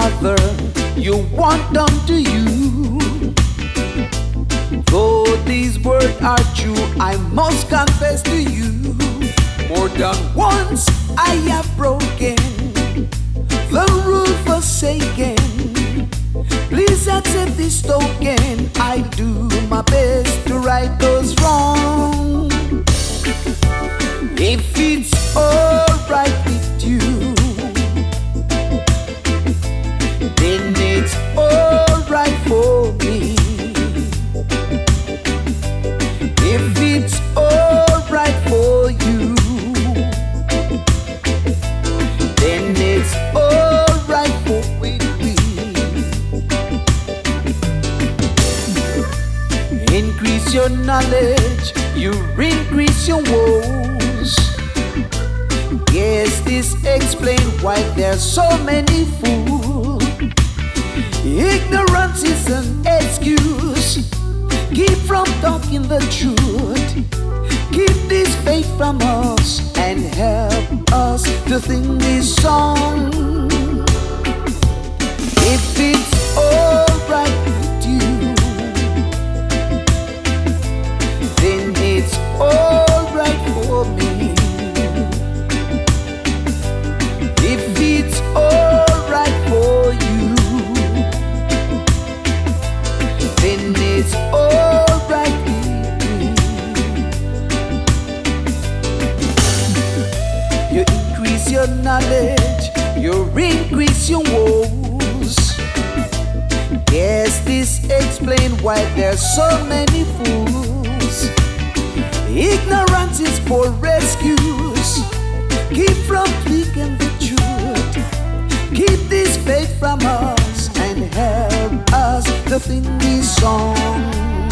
other you want done to you. Though these words are true, I must confess to you, more than once I have broken the rule forsaken. Please accept this token. I do my best to right those wrongs. If it's alright with you, then it's alright for me. If it's alright for you, then it's alright for me. Increase your knowledge, you increase your woes. Yes, this explains why there's so many fools. Ignorance is an excuse. Keep from talking the truth. Keep this faith from us and help us to sing this song. If it's alright with you, then it's alright for me. If it's alright for you, then it's alright with me. You increase your knowledge, you increase your woes. Yes, this explains why there's so many fools. Ignorance is for excuse. Keep from speaking the truth. Keep this faith from us and help us to sing this song.